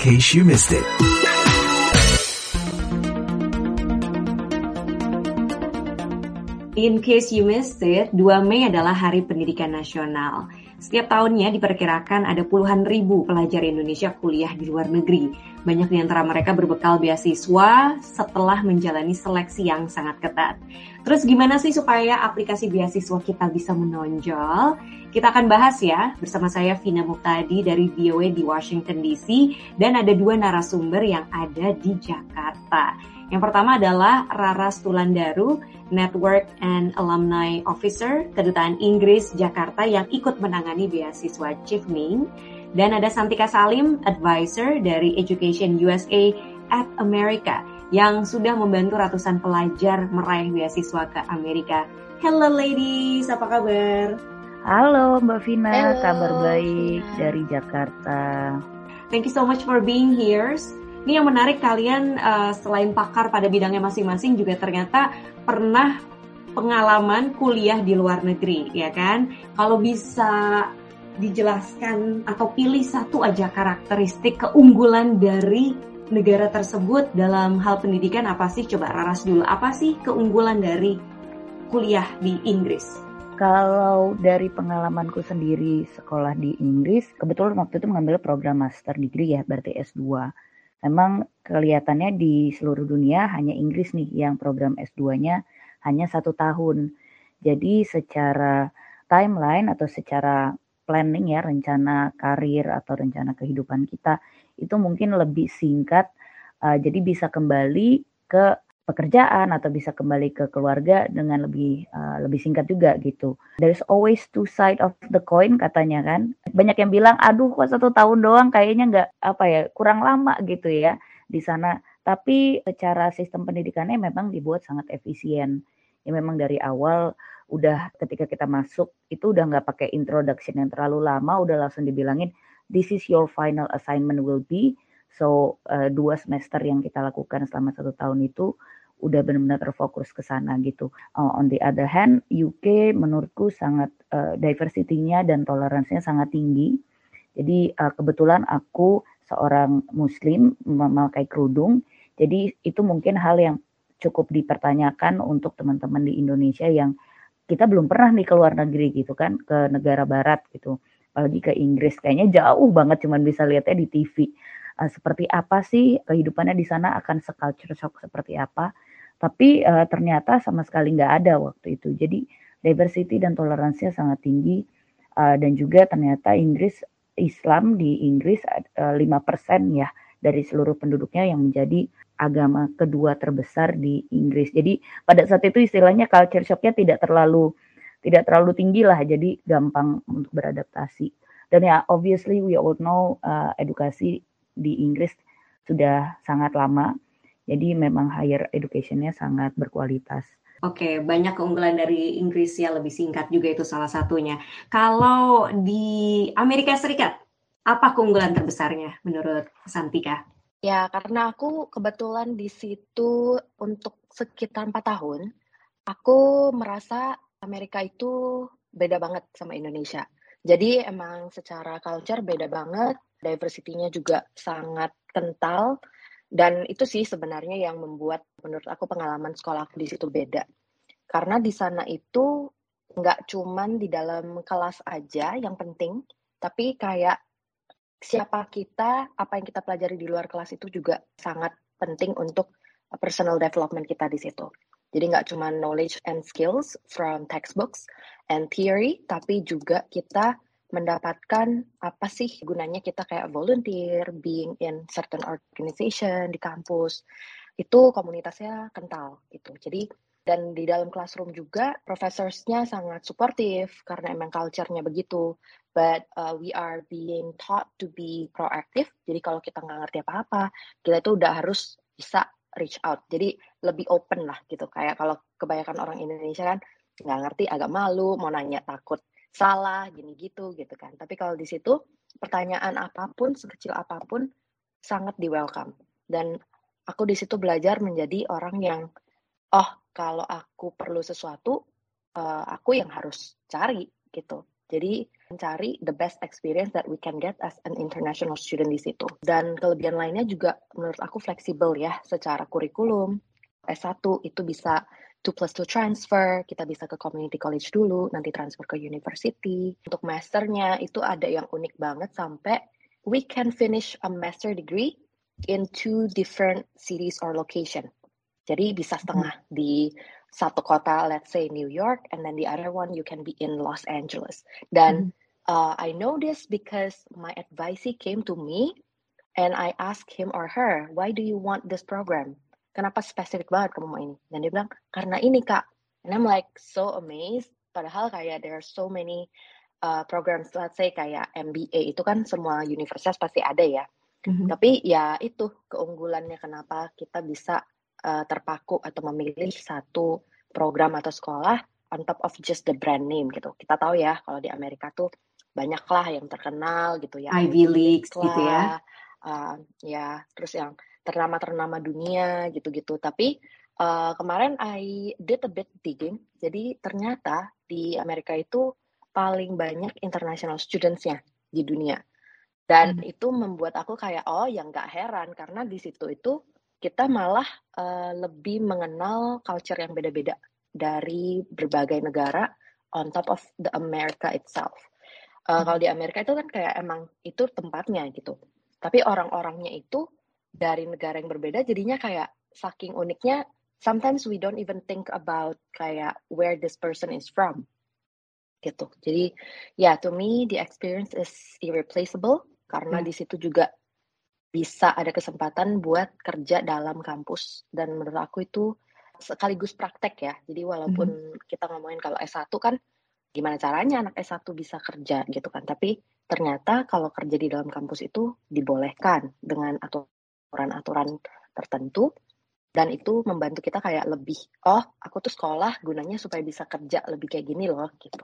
case you missed it. In case you missed it, 2 Mei adalah Hari Pendidikan Nasional. Setiap tahunnya diperkirakan ada puluhan ribu pelajar Indonesia kuliah di luar negeri. Banyak di antara mereka berbekal beasiswa setelah menjalani seleksi yang sangat ketat. Terus gimana sih supaya aplikasi beasiswa kita bisa menonjol? Kita akan bahas ya bersama saya Vina Muqtadi dari VOA di Washington DC dan ada 2 narasumber yang ada di Jakarta. Yang pertama adalah Raras Tulandaru, Network and Alumni Officer, Kedutaan Inggris Jakarta yang ikut menangani beasiswa Chevening. Dan ada Santika Salim, Advisor dari Education USA at America, yang sudah membantu ratusan pelajar meraih beasiswa ke Amerika. Hello ladies, apa kabar? Halo Mbak Vina, Hello, kabar baik dari Jakarta. Thank you so much for being here. Ini yang menarik, kalian selain pakar pada bidangnya masing-masing juga ternyata pernah pengalaman kuliah di luar negeri, ya kan? Kalau bisa dijelaskan atau pilih satu aja karakteristik keunggulan dari negara tersebut dalam hal pendidikan, apa sih? Coba Raras dulu, apa sih keunggulan dari kuliah di Inggris? Kalau dari pengalamanku sendiri sekolah di Inggris, kebetulan waktu itu mengambil program master degree ya, berarti S2. Memang kelihatannya di seluruh dunia hanya Inggris nih yang program S2-nya hanya 1 tahun. Jadi secara timeline atau secara planning ya, rencana karir atau rencana kehidupan kita itu mungkin lebih singkat. Jadi bisa kembali ke pekerjaan atau bisa kembali ke keluarga dengan lebih singkat juga gitu. There's always 2 side of the coin katanya kan. Banyak yang bilang, aduh kok 1 tahun doang kayaknya nggak kurang lama gitu ya di sana. Tapi secara sistem pendidikannya memang dibuat sangat efisien. Ya memang dari awal udah ketika kita masuk itu udah nggak pakai introduction yang terlalu lama, udah langsung dibilangin this is your final assignment will be. So 2 semester yang kita lakukan selama 1 tahun itu udah benar-benar terfokus ke sana gitu. On the other hand, UK menurutku sangat diversity-nya dan toleransinya sangat tinggi. Jadi kebetulan aku seorang Muslim memakai kerudung, jadi itu mungkin hal yang cukup dipertanyakan untuk teman-teman di Indonesia yang kita belum pernah nih ke luar negeri gitu kan, ke negara barat gitu. Apalagi ke Inggris, kayaknya jauh banget cuman bisa lihatnya di TV. Seperti apa sih kehidupannya di sana, akan se-culture shock seperti apa. Tapi ternyata sama sekali nggak ada waktu itu. Jadi diversity dan toleransinya sangat tinggi. Dan juga ternyata Islam di Inggris 5% ya dari seluruh penduduknya yang menjadi agama kedua terbesar di Inggris. Jadi pada saat itu istilahnya culture shock-nya tidak terlalu tinggi lah. Jadi gampang untuk beradaptasi. Dan ya obviously we all know edukasi di Inggris sudah sangat lama, jadi memang higher education-nya sangat berkualitas. Oke, banyak keunggulan dari Inggris ya, lebih singkat juga itu salah satunya. Kalau di Amerika Serikat, apa keunggulan terbesarnya menurut Santika? Ya, karena aku kebetulan di situ untuk sekitar 4 tahun, aku merasa Amerika itu beda banget sama Indonesia. Jadi emang secara culture beda banget, diversity-nya juga sangat kental, dan itu sih sebenarnya yang membuat menurut aku pengalaman sekolah aku di situ beda. Karena di sana itu nggak cuman di dalam kelas aja yang penting, tapi kayak siapa kita, apa yang kita pelajari di luar kelas itu juga sangat penting untuk personal development kita di situ. Jadi nggak cuma knowledge and skills from textbooks and theory, tapi juga kita mendapatkan apa sih gunanya kita kayak volunteer, being in certain organization di kampus. Itu komunitasnya kental gitu. Jadi dan di dalam classroom juga professorsnya sangat supportive karena emang culture-nya begitu. But we are being taught to be proactive. Jadi kalau kita nggak ngerti apa-apa, kita itu udah harus bisa reach out. Jadi lebih open lah gitu. Kayak kalau kebanyakan orang Indonesia kan nggak ngerti, agak malu, mau nanya takut salah, gini gitu kan. Tapi kalau di situ pertanyaan apapun, sekecil apapun, sangat di welcome. Dan aku di situ belajar menjadi orang yang, oh kalau aku perlu sesuatu, aku yang harus cari gitu. Jadi mencari the best experience that we can get as an international student di situ. Dan kelebihan lainnya juga menurut aku fleksibel ya secara kurikulum. S1 itu bisa 2+2 transfer, kita bisa ke community college dulu, nanti transfer ke university. Untuk masternya itu ada yang unik banget sampai we can finish a master degree in 2 different cities or location. Jadi bisa setengah di satu kota, let's say New York, and then the other one you can be in Los Angeles. Dan I know this because my advisee came to me and I asked him or her, why do you want this program? Kenapa spesifik banget kamu mau ini? Dan dia bilang, karena ini Kak. And I'm like so amazed. Padahal kayak there are so many programs, let's say kayak MBA, itu kan semua universitas pasti ada ya. Tapi ya itu keunggulannya kenapa kita bisa terpaku atau memilih satu program atau sekolah on top of just the brand name gitu. Kita tahu ya kalau di Amerika tuh banyak lah yang terkenal gitu ya. Ivy League gitu ya. Ya, terus yang ternama dunia gitu-gitu. Tapi kemarin I did a bit digging. Jadi ternyata di Amerika itu paling banyak international students-nya di dunia. Dan itu membuat aku kayak ya nggak heran karena di situ itu kita malah lebih mengenal culture yang beda-beda dari berbagai negara on top of the America itself. Kalau di Amerika itu kan kayak emang itu tempatnya gitu. Tapi orang-orangnya itu dari negara yang berbeda jadinya kayak saking uniknya sometimes we don't even think about kayak where this person is from gitu. Jadi ya to me the experience is irreplaceable karena di situ juga bisa ada kesempatan buat kerja dalam kampus dan menurut aku itu sekaligus praktek ya. Jadi walaupun kita ngomongin kalau S1 kan gimana caranya anak S1 bisa kerja gitu kan. Tapi ternyata kalau kerja di dalam kampus itu dibolehkan dengan aturan-aturan tertentu dan itu membantu kita kayak lebih aku tuh sekolah gunanya supaya bisa kerja lebih kayak gini loh gitu.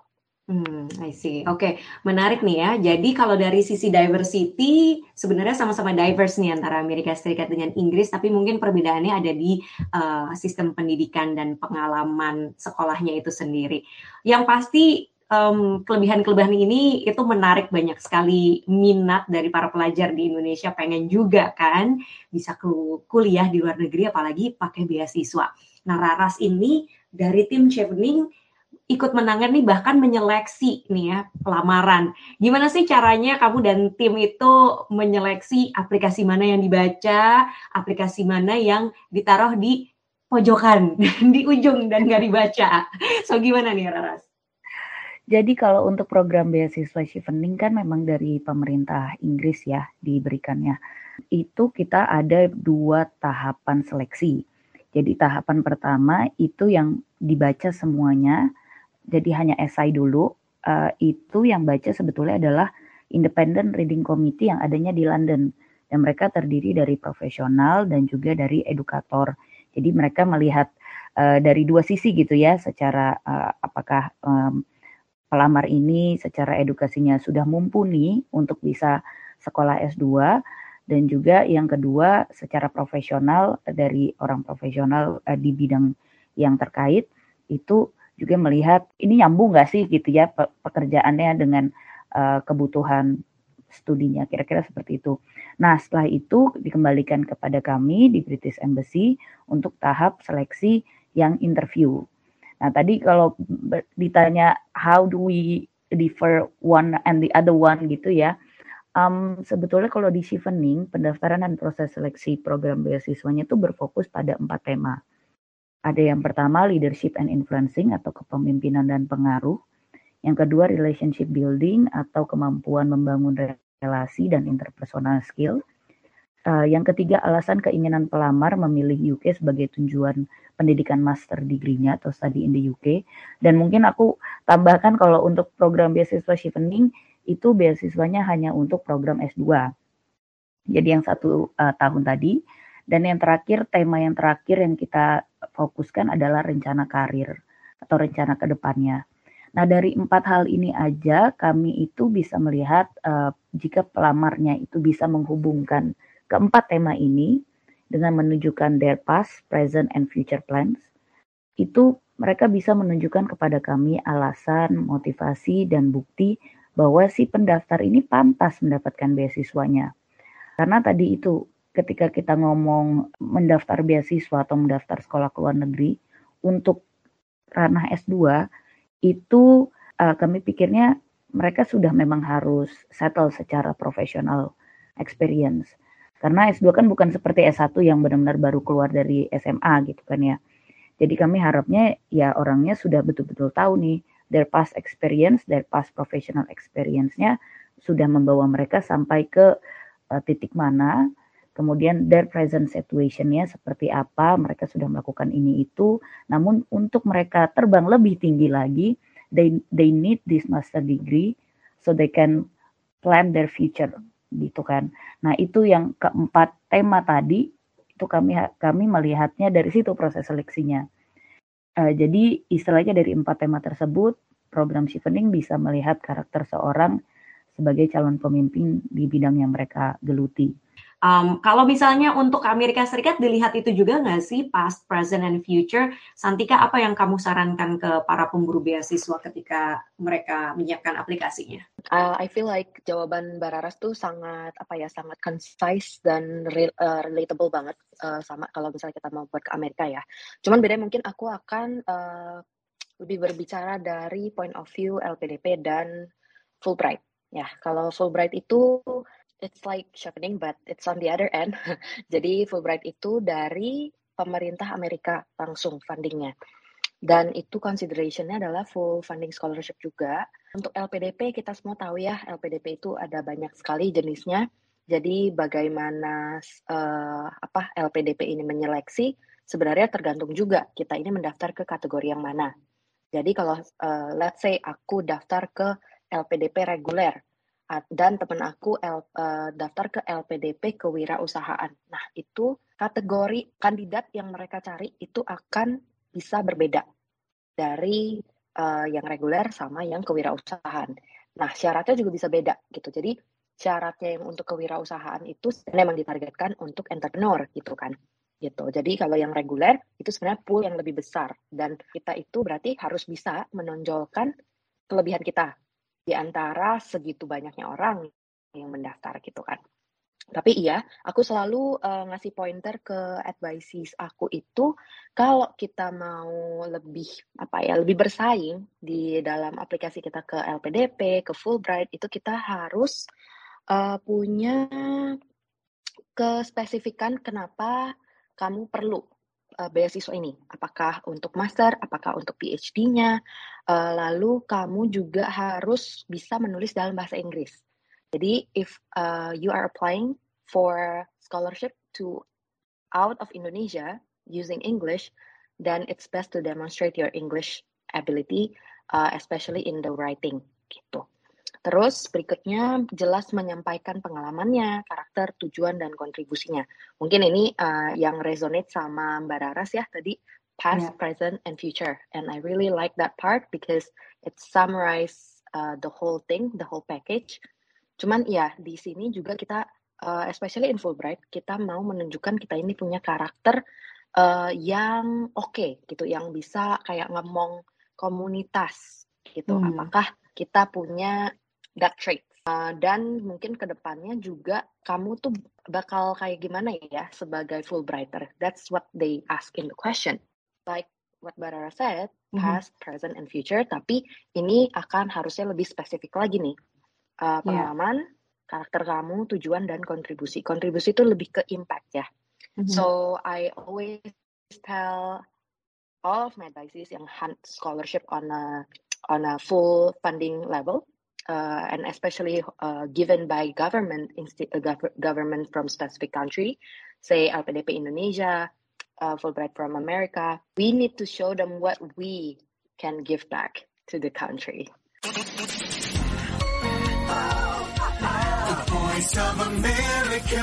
I see. Oke, menarik nih ya. Jadi kalau dari sisi diversity, sebenarnya sama-sama diverse nih antara Amerika Serikat dengan Inggris, tapi mungkin perbedaannya ada di sistem pendidikan dan pengalaman sekolahnya itu sendiri. Yang pasti kelebihan-kelebihan ini itu menarik banyak sekali minat dari para pelajar di Indonesia, pengen juga kan bisa kuliah di luar negeri apalagi pakai beasiswa. Nah, Raras ini dari tim Chevening ikut menangani bahkan menyeleksi nih ya lamaran. Gimana sih caranya kamu dan tim itu menyeleksi aplikasi mana yang dibaca, aplikasi mana yang ditaruh di pojokan, di ujung dan nggak dibaca. So gimana nih Raras? Jadi kalau untuk program beasiswa Chevening kan memang dari pemerintah Inggris ya diberikannya. Itu kita ada 2 tahapan seleksi. Jadi tahapan pertama itu yang dibaca semuanya. Jadi hanya esai dulu, itu yang baca sebetulnya adalah Independent Reading Committee yang adanya di London. Dan mereka terdiri dari profesional dan juga dari edukator. Jadi mereka melihat dari 2 sisi gitu ya, secara apakah pelamar ini secara edukasinya sudah mumpuni untuk bisa sekolah S2, dan juga yang kedua secara profesional dari orang profesional di bidang yang terkait itu juga melihat ini nyambung nggak sih gitu ya pekerjaannya dengan kebutuhan studinya, kira-kira seperti itu. Nah setelah itu dikembalikan kepada kami di British Embassy untuk tahap seleksi yang interview. Nah tadi kalau ditanya how do we differ one and the other one gitu ya, sebetulnya kalau di Chevening pendaftaran dan proses seleksi program beasiswanya itu berfokus pada 4 tema. Ada yang pertama leadership and influencing atau kepemimpinan dan pengaruh. Yang kedua relationship building atau kemampuan membangun relasi dan interpersonal skill. Yang ketiga alasan keinginan pelamar memilih UK sebagai tujuan pendidikan master degree-nya atau study in the UK. Dan mungkin aku tambahkan kalau untuk program beasiswa Chevening itu beasiswanya hanya untuk program S2. Jadi yang 1 tahun tadi. Dan yang terakhir, tema yang terakhir yang kita fokuskan adalah rencana karir atau rencana ke depannya. Nah dari 4 hal ini aja kami itu bisa melihat jika pelamarnya itu bisa menghubungkan keempat tema ini dengan menunjukkan their past, present, and future plans, itu mereka bisa menunjukkan kepada kami alasan, motivasi, dan bukti bahwa si pendaftar ini pantas mendapatkan beasiswanya. Karena tadi itu ketika kita ngomong mendaftar beasiswa atau mendaftar sekolah ke luar negeri untuk ranah S2 itu kami pikirnya mereka sudah memang harus settle secara profesional experience. Karena S2 kan bukan seperti S1 yang benar-benar baru keluar dari SMA gitu kan ya. Jadi kami harapnya ya orangnya sudah betul-betul tahu nih their past experience, their past professional experience-nya sudah membawa mereka sampai ke titik mana, kemudian their present situation-nya seperti apa, mereka sudah melakukan ini itu, namun untuk mereka terbang lebih tinggi lagi, they need this master degree so they can plan their future gitu kan. Nah itu yang keempat tema tadi itu kami melihatnya dari situ proses seleksinya. Jadi istilahnya dari 4 tema tersebut program Chevening bisa melihat karakter seorang sebagai calon pemimpin di bidang yang mereka geluti. Kalau misalnya untuk Amerika Serikat dilihat itu juga nggak sih past, present, and future? Santika, apa yang kamu sarankan ke para pemburu beasiswa ketika mereka menyiapkan aplikasinya? I feel like jawaban Bararas tuh sangat concise dan relatable banget sama kalau misalnya kita mau buat ke Amerika ya. Cuman bedanya mungkin aku akan lebih berbicara dari point of view LPDP dan Fulbright. Ya, kalau Fulbright itu it's like Chevening but it's on the other end. Jadi Fulbright itu dari pemerintah Amerika langsung fundingnya. Dan itu consideration-nya adalah full funding scholarship juga. Untuk LPDP kita semua tahu ya, LPDP itu ada banyak sekali jenisnya. Jadi bagaimana LPDP ini menyeleksi sebenarnya tergantung juga kita ini mendaftar ke kategori yang mana. Jadi kalau let's say aku daftar ke LPDP reguler dan teman aku daftar ke LPDP kewirausahaan. Nah, itu kategori kandidat yang mereka cari itu akan bisa berbeda dari yang reguler sama yang kewirausahaan. Nah, syaratnya juga bisa beda gitu. Jadi syaratnya yang untuk kewirausahaan itu memang ditargetkan untuk entrepreneur gitu kan. Gitu. Jadi kalau yang reguler itu sebenarnya pool yang lebih besar dan kita itu berarti harus bisa menonjolkan kelebihan kita di antara segitu banyaknya orang yang mendaftar gitu kan. Tapi iya, aku selalu ngasih pointer ke advisees aku itu kalau kita mau lebih bersaing di dalam aplikasi kita ke LPDP, ke Fulbright itu kita harus punya kespesifikan kenapa kamu perlu beasiswa ini. Apakah untuk master, apakah untuk PhD-nya, lalu kamu juga harus bisa menulis dalam bahasa Inggris. Jadi, if you are applying for scholarship to out of Indonesia using English, then it's best to demonstrate your English ability, especially in the writing, gitu. Terus berikutnya jelas menyampaikan pengalamannya, karakter, tujuan, dan kontribusinya. Mungkin ini yang resonate sama Mbak Raras ya tadi, past, present, and future. And I really like that part because it summarize the whole thing, the whole package. Cuman ya di sini juga kita, especially in Fulbright, kita mau menunjukkan kita ini punya karakter yang oke gitu, yang bisa kayak ngemong komunitas gitu. Apakah kita punya that trait. Dan mungkin ke depannya juga kamu tuh bakal kayak gimana ya sebagai Fulbrighter. That's what they ask in the question. Like what Barara said, past, present, and future. Tapi ini akan harusnya lebih spesifik lagi nih. Pengalaman, karakter kamu, tujuan, dan kontribusi. Kontribusi itu lebih ke impact ya. So I always tell all of my advisees yang hunt scholarship on a full funding level. And especially given by government from specific country, say LPDP Indonesia, Fulbright from America, we need to show them what we can give back to the country. The Voice of America,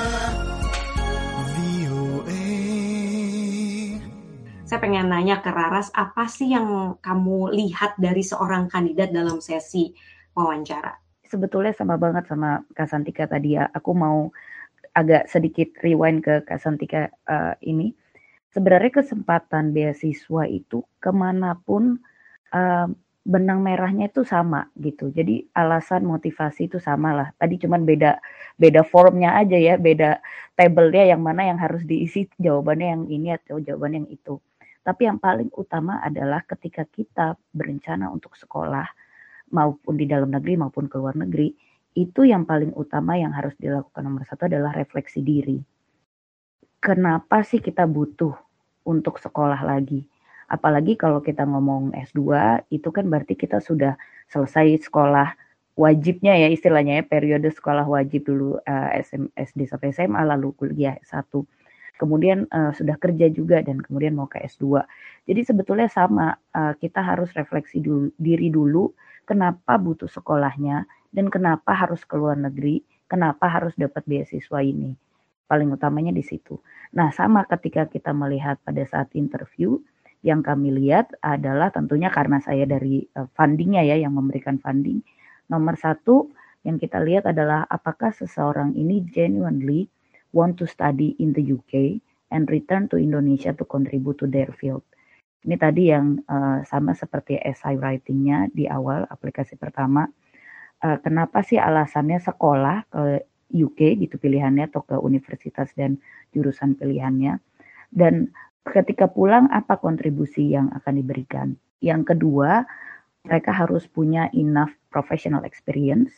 VOA. Saya pengen nanya ke Raras, apa sih yang kamu lihat dari seorang kandidat dalam sesi wawancara? Sebetulnya sama banget sama Kak Santika tadi ya. Aku mau agak sedikit rewind ke Kak Santika ini. Sebenarnya kesempatan beasiswa itu kemanapun benang merahnya itu sama gitu. Jadi alasan motivasi itu sama lah. Tadi cuman beda formnya aja ya, beda tabelnya yang mana yang harus diisi jawabannya yang ini atau jawabannya yang itu. Tapi yang paling utama adalah ketika kita berencana untuk sekolah maupun di dalam negeri maupun ke luar negeri, itu yang paling utama yang harus dilakukan nomor satu adalah refleksi diri. Kenapa sih kita butuh untuk sekolah lagi? Apalagi kalau kita ngomong S2, itu kan berarti kita sudah selesai sekolah wajibnya ya istilahnya ya, periode sekolah wajib dulu SD sampai SMA, lalu kuliah S1. Kemudian sudah kerja juga dan kemudian mau ke S2. Jadi sebetulnya sama, kita harus refleksi diri dulu, kenapa butuh sekolahnya dan kenapa harus ke luar negeri, kenapa harus dapat beasiswa ini. Paling utamanya di situ. Nah, sama ketika kita melihat pada saat interview, yang kami lihat adalah tentunya karena saya dari fundingnya ya, yang memberikan funding. Nomor satu yang kita lihat adalah apakah seseorang ini genuinely want to study in the UK and return to Indonesia to contribute to their field. Ini tadi yang sama seperti essay writing-nya di awal aplikasi pertama. Kenapa sih alasannya sekolah ke UK gitu pilihannya atau ke universitas dan jurusan pilihannya. Dan ketika pulang apa kontribusi yang akan diberikan. Yang kedua, mereka harus punya enough professional experience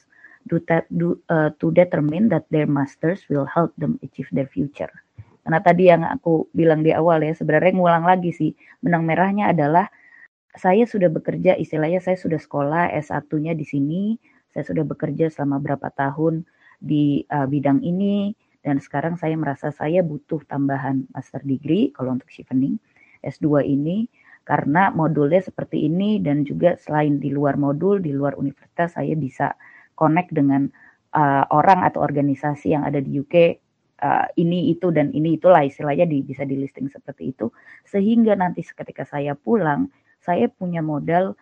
to determine that their masters will help them achieve their future. Karena tadi yang aku bilang di awal ya, sebenarnya ngulang lagi sih, benang merahnya adalah saya sudah bekerja, istilahnya saya sudah sekolah S1-nya di sini, saya sudah bekerja selama berapa tahun di bidang ini, dan sekarang saya merasa saya butuh tambahan master degree kalau untuk chevening S2 ini, karena modulnya seperti ini dan juga selain di luar modul, di luar universitas saya bisa connect dengan orang atau organisasi yang ada di UK, ini itu dan ini itulah istilahnya bisa di listing seperti itu, sehingga nanti ketika saya pulang saya punya modal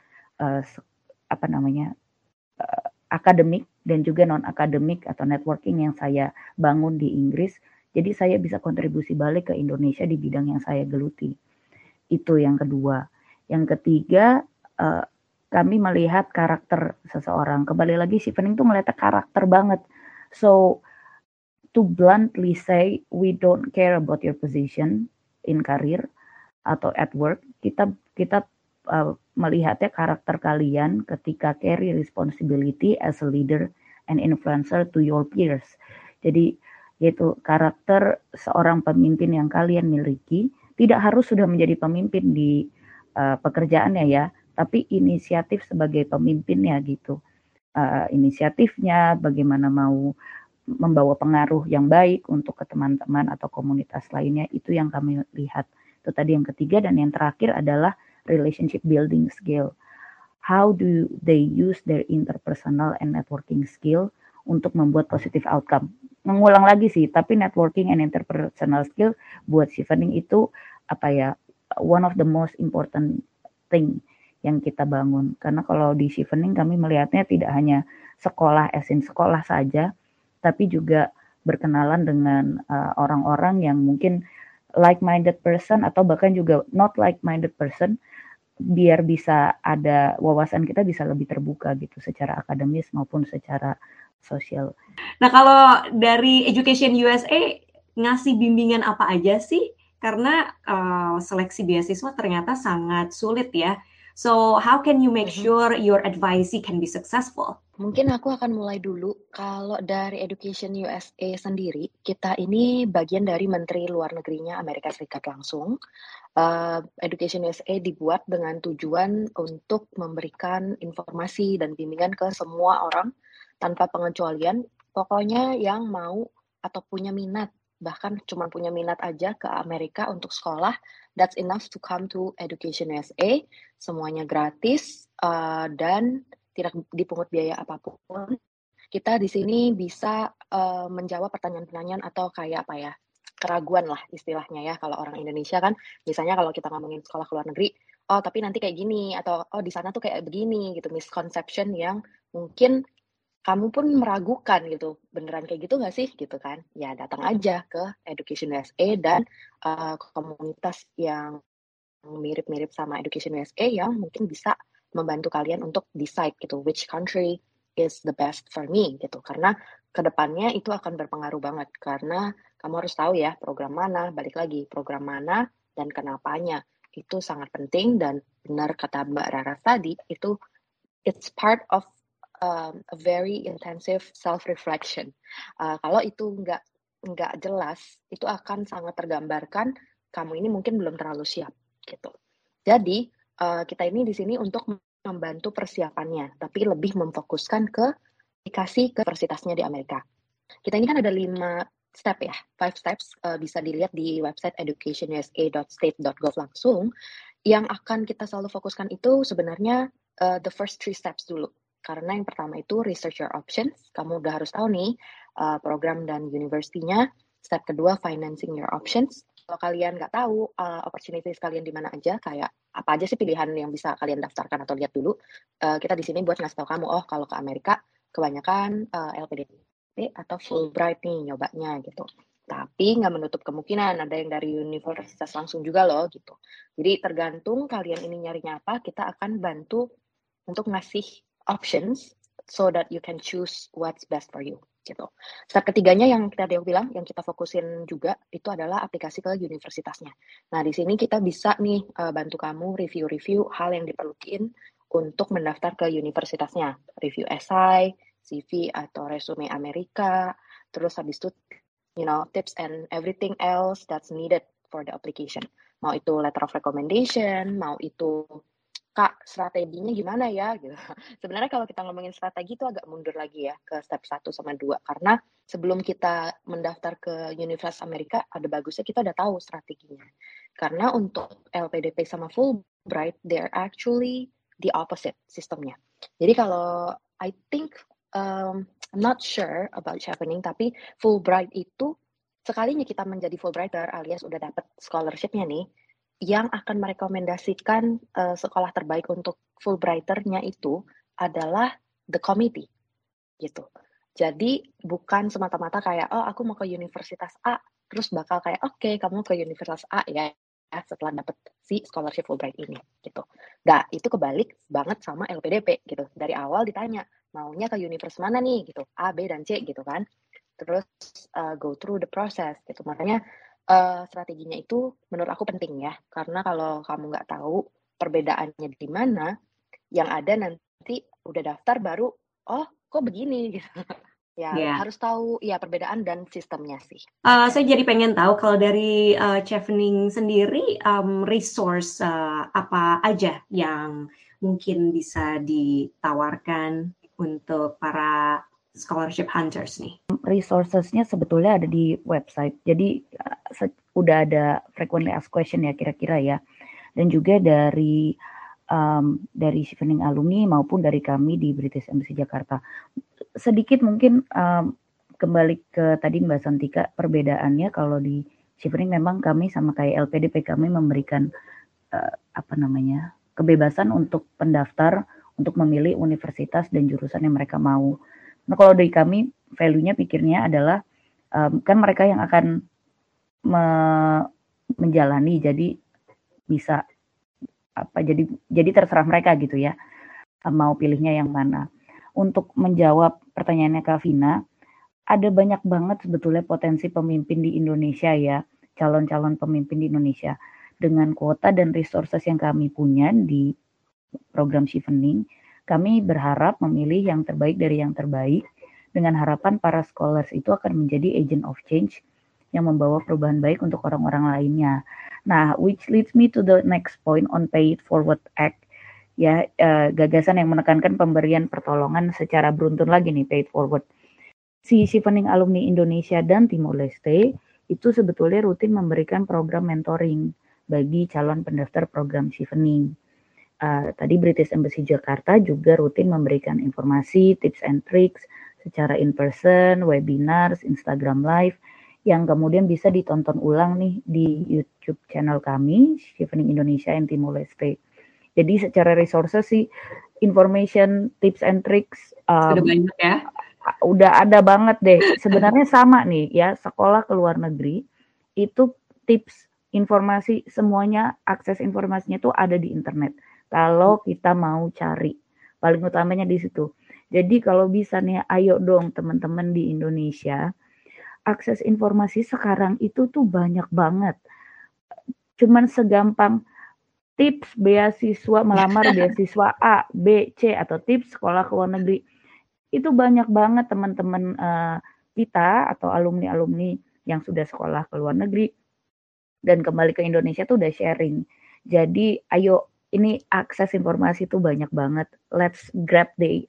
akademik dan juga non akademik atau networking yang saya bangun di Inggris. Jadi saya bisa kontribusi balik ke Indonesia di bidang yang saya geluti. Itu yang kedua. Yang ketiga, kami melihat karakter seseorang. Kembali lagi chevening tuh melihat karakter banget. So to bluntly say we don't care about your position in career atau at work, kita melihatnya karakter kalian ketika carry responsibility as a leader and influencer to your peers. Jadi yaitu karakter seorang pemimpin yang kalian miliki, tidak harus sudah menjadi pemimpin di pekerjaannya ya, tapi inisiatif sebagai pemimpinnya gitu. Inisiatifnya bagaimana mau membawa pengaruh yang baik untuk ke teman-teman atau komunitas lainnya, itu yang kami lihat. Itu tadi yang ketiga, dan yang terakhir adalah relationship building skill. How do they use their interpersonal and networking skill untuk membuat positive outcome. Mengulang lagi sih, tapi networking and interpersonal skill buat chevening itu one of the most important thing yang kita bangun. Karena kalau di chevening kami melihatnya tidak hanya sekolah sekolah saja, tapi juga berkenalan dengan orang-orang yang mungkin like-minded person atau bahkan juga not like-minded person, biar bisa ada wawasan kita bisa lebih terbuka gitu secara akademis maupun secara sosial. Nah, kalau dari Education USA ngasih bimbingan apa aja sih? Karena seleksi beasiswa ternyata sangat sulit ya. So, how can you make sure your advisee can be successful? Mungkin aku akan mulai dulu. Kalau dari Education USA sendiri, kita ini bagian dari Menteri Luar Negerinya Amerika Serikat langsung. Education USA dibuat dengan tujuan untuk memberikan informasi dan bimbingan ke semua orang tanpa pengecualian. Pokoknya yang mau atau punya minat, bahkan cuma punya minat aja ke Amerika untuk sekolah, that's enough to come to Education USA. Semuanya gratis dan tidak dipungut biaya apapun. Kita di sini bisa menjawab pertanyaan-pertanyaan atau kayak keraguan lah istilahnya ya, kalau orang Indonesia kan misalnya kalau kita ngomongin sekolah ke luar negeri, oh tapi nanti kayak gini, atau oh di sana tuh kayak begini gitu, misconception yang mungkin kamu pun meragukan gitu, beneran kayak gitu nggak sih gitu kan. Ya datang aja ke Education USA dan komunitas yang mirip-mirip sama Education USA yang mungkin bisa membantu kalian untuk decide gitu which country is the best for me gitu. Karena kedepannya itu akan berpengaruh banget karena kamu harus tahu ya program mana, balik lagi program mana dan kenapanya. Itu sangat penting dan benar kata Mbak Rara tadi itu it's part of a very intensive self-reflection. Kalau itu nggak jelas, itu akan sangat tergambarkan kamu ini mungkin belum terlalu siap gitu. Jadi kita ini di sini untuk membantu persiapannya, tapi lebih memfokuskan ke aplikasi ke universitasnya di Amerika. Kita ini kan ada 5 step ya, 5 steps bisa dilihat di website educationusa.state.gov langsung. Yang akan kita selalu fokuskan itu sebenarnya the first 3 steps dulu. Karena yang pertama itu research your options. Kamu udah harus tahu nih program dan university-nya. Step kedua financing your options. Kalau kalian nggak tahu opportunities kalian di mana aja, kayak apa aja sih pilihan yang bisa kalian daftarkan atau lihat dulu. Kita di sini buat ngasih tahu kamu, kalau ke Amerika kebanyakan LPDP atau Fulbright nih nyobanya gitu. Tapi nggak menutup kemungkinan ada yang dari universitas langsung juga loh gitu. Jadi tergantung kalian ini nyarinya apa, kita akan bantu untuk ngasih options so that you can choose what's best for you gitu. Step ketiganya yang kita bilang, yang kita fokusin juga itu adalah aplikasi ke universitasnya. Nah di sini kita bisa nih bantu kamu review hal yang diperlukan untuk mendaftar ke universitasnya, review essay, CV atau resume Amerika, terus habis itu tips and everything else that's needed for the application. Mau itu letter of recommendation, mau itu Kak, strateginya gimana ya? Gitu. Sebenarnya kalau kita ngomongin strategi itu agak mundur lagi ya ke step 1 sama 2. Karena sebelum kita mendaftar ke Universitas Amerika, ada bagusnya kita udah tahu strateginya. Karena untuk LPDP sama Fulbright, they're actually the opposite sistemnya. Jadi kalau I think, I'm not sure about Chevening, tapi Fulbright itu sekalinya kita menjadi Fulbrighter alias udah dapat scholarship-nya nih, yang akan merekomendasikan sekolah terbaik untuk Fulbrighter-nya itu adalah the committee gitu. Jadi bukan semata-mata kayak aku mau ke universitas A terus bakal kayak oke, kamu ke universitas A ya setelah dapat si scholarship Fulbright ini gitu. Nah, itu kebalik banget sama LPDP gitu. Dari awal ditanya, maunya ke universitas mana nih gitu. A, B dan C gitu kan. Terus go through the process gitu. Makanya strateginya itu menurut aku penting ya, karena kalau kamu nggak tahu perbedaannya di mana, yang ada nanti udah daftar baru, kok begini gitu. Ya harus tahu ya perbedaan dan sistemnya sih. Saya jadi pengen tahu kalau dari Chevening sendiri resource apa aja yang mungkin bisa ditawarkan untuk para scholarship hunters nih? Resourcesnya sebetulnya ada di website. Jadi udah ada frequently asked question ya kira-kira ya. Dan juga dari Chevening alumni maupun dari kami di British Embassy Jakarta. Sedikit mungkin kembali ke tadi Mbak Santika, perbedaannya kalau di Chevening memang kami sama kayak LPDP, kami memberikan kebebasan untuk pendaftar untuk memilih universitas dan jurusan yang mereka mau. Nah, kalau dari kami, value-nya pikirnya adalah kan mereka yang akan menjalani, jadi bisa jadi terserah mereka gitu ya, mau pilihnya yang mana. Untuk menjawab pertanyaannya Kak Vina, ada banyak banget sebetulnya potensi pemimpin di Indonesia ya, calon-calon pemimpin di Indonesia. Dengan kuota dan resources yang kami punya di program Chevening, kami berharap memilih yang terbaik dari yang terbaik dengan harapan para scholars itu akan menjadi agent of change yang membawa perubahan baik untuk orang-orang lainnya. Nah, which leads me to the next point on Pay It Forward Act. Ya, gagasan yang menekankan pemberian pertolongan secara beruntun lagi nih, Pay It Forward. Si Chevening Alumni Indonesia dan Timor Leste itu sebetulnya rutin memberikan program mentoring bagi calon pendaftar program Chevening. Tadi British Embassy Jakarta juga rutin memberikan informasi, tips and tricks secara in-person, webinars, Instagram Live, yang kemudian bisa ditonton ulang nih di YouTube channel kami, Chevening Indonesia and Timor Leste. Jadi secara resources sih, information, tips and tricks, sudah banyak ya? Udah ada banget deh. Sebenarnya sama nih ya, sekolah ke luar negeri, itu tips, informasi, semuanya, akses informasinya tuh ada di internet. kalau kita mau cari. Paling utamanya di situ. Jadi kalau bisa nih, ayo dong teman-teman di Indonesia, akses informasi sekarang itu tuh banyak banget. Cuman segampang tips beasiswa, melamar beasiswa A, B, C, atau tips sekolah ke luar negeri. Itu banyak banget teman-teman kita atau alumni-alumni yang sudah sekolah ke luar negeri dan kembali ke Indonesia tuh udah sharing. Jadi ayo, ini akses informasi tuh banyak banget. Let's grab the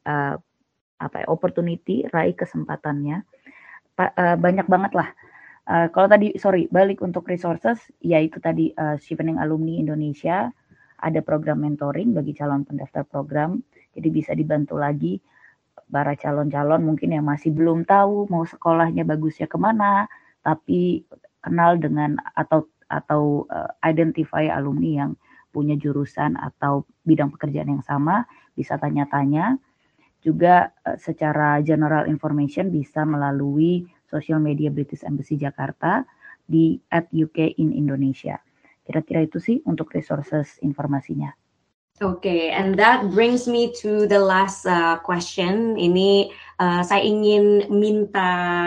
opportunity, raih kesempatannya. Banyak banget lah. Kalau tadi, balik untuk resources, yaitu tadi Chevening Alumni Indonesia, ada program mentoring bagi calon pendaftar program, jadi bisa dibantu lagi para calon-calon mungkin yang masih belum tahu mau sekolahnya bagusnya kemana, tapi kenal dengan atau identify alumni yang punya jurusan atau bidang pekerjaan yang sama, bisa tanya-tanya. Juga secara general information bisa melalui social media British Embassy Jakarta di @UK_in_Indonesia. Kira-kira itu sih untuk resources informasinya. Okay, and that brings me to the last question. Ini saya ingin minta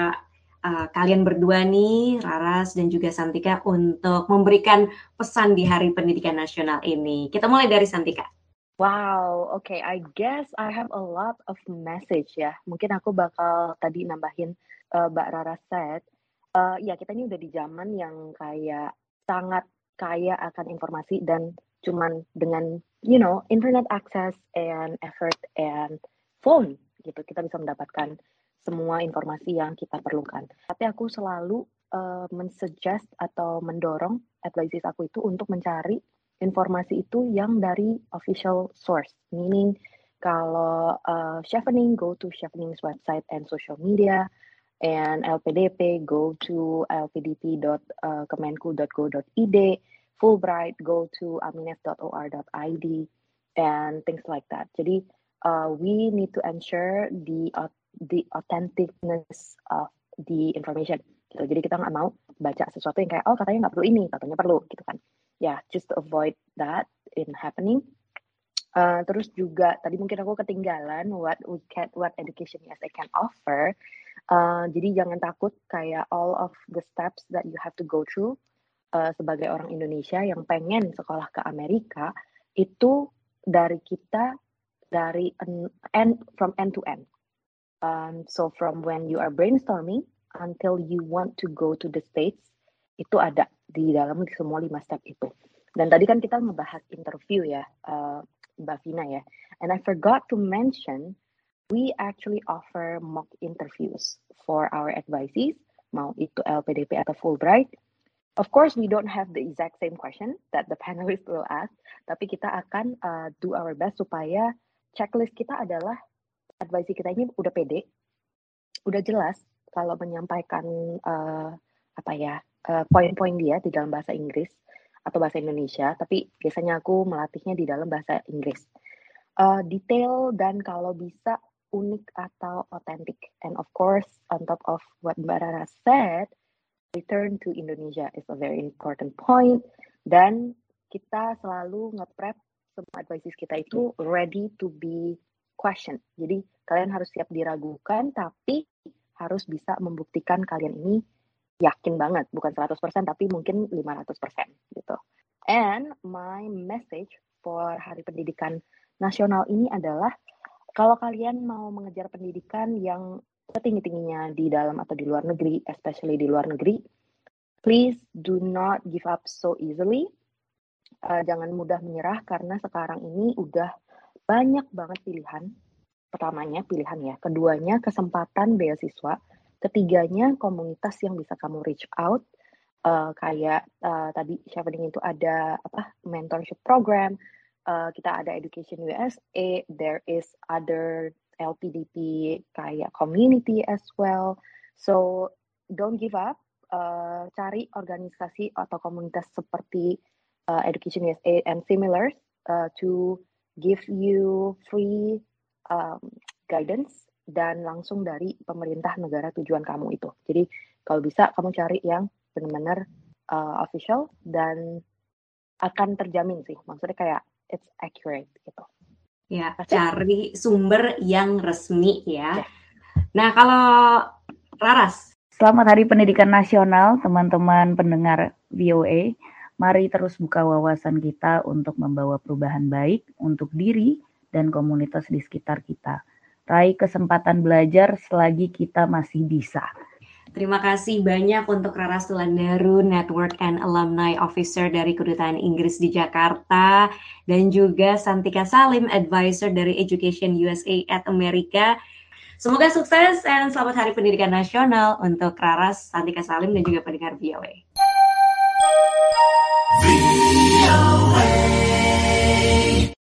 kalian berdua nih, Raras dan juga Santika, untuk memberikan pesan di Hari Pendidikan Nasional ini. Kita mulai dari Santika. Wow, okay, I guess I have a lot of message ya. Mungkin aku bakal tadi nambahin Mbak Rara said, ya kita ini udah di zaman yang kayak sangat kaya akan informasi dan cuman dengan internet access and effort and phone gitu kita bisa mendapatkan semua informasi yang kita perlukan. Tapi aku selalu mensuggest atau mendorong advices aku itu untuk mencari informasi itu yang dari official source, meaning kalau Chevening, go to Chevening's website and social media, and LPDP, go to lpdp.kemenku.go.id, Fulbright, go to amines.or.id, and things like that. Jadi we need to ensure the authenticness of the information. Gitu. Jadi kita nggak mau baca sesuatu yang kayak katanya nggak perlu ini, katanya perlu, gitu kan. Yeah, just to avoid that in happening. Terus juga tadi mungkin aku ketinggalan what education USA can offer. Jadi jangan takut kayak all of the steps that you have to go through sebagai orang Indonesia yang pengen sekolah ke Amerika itu dari kita dari from end to end. So from when you are brainstorming until you want to go to the States itu ada di dalam semua 5 step itu. Dan tadi kan kita ngebahas interview ya, Mbak Vina ya. And I forgot to mention, we actually offer mock interviews for our advisees, mau itu LPDP atau Fulbright. Of course, we don't have the exact same question that the panelists will ask, tapi kita akan do our best supaya checklist kita adalah advisee kita ini udah pede, udah jelas kalau menyampaikan poin-poin dia di dalam bahasa Inggris atau bahasa Indonesia, tapi biasanya aku melatihnya di dalam bahasa Inggris. Detail dan kalau bisa unik atau authentic. And of course, on top of what Mbak Rara said, return to Indonesia is a very important point. Dan kita selalu nge-prep semua advices kita itu ready to be questioned. Jadi kalian harus siap diragukan, tapi harus bisa membuktikan kalian ini yakin banget, bukan 100%, tapi mungkin 500% gitu. And my message for Hari Pendidikan Nasional ini adalah, kalau kalian mau mengejar pendidikan yang setinggi-tingginya di dalam atau di luar negeri, especially di luar negeri, please do not give up so easily. Jangan mudah menyerah, karena sekarang ini udah banyak banget pilihan. Pertamanya pilihan ya, keduanya kesempatan beasiswa, ketiganya komunitas yang bisa kamu reach out, kayak tadi Chevening itu ada mentorship program, kita ada Education USA, there is other LPDP kayak community as well, so don't give up, cari organisasi atau komunitas seperti Education USA and similar to give you free guidance dan langsung dari pemerintah negara tujuan kamu itu. Jadi kalau bisa kamu cari yang benar-benar official dan akan terjamin sih. Maksudnya kayak it's accurate gitu. Ya, That's it. cari sumber yang resmi ya. Yes. Nah, kalau Raras, Selamat Hari Pendidikan Nasional, teman-teman pendengar VOA. Mari terus buka wawasan kita untuk membawa perubahan baik untuk diri dan komunitas di sekitar kita. Raih kesempatan belajar selagi kita masih bisa. terima kasih banyak untuk Raras Wulandari, Network and Alumni Officer dari Kedutaan Inggris di Jakarta, dan juga Santika Salim, Advisor dari Education USA at America. Semoga sukses dan selamat Hari Pendidikan Nasional untuk Raras, Santika Salim, dan juga pendengar VOA. VOA.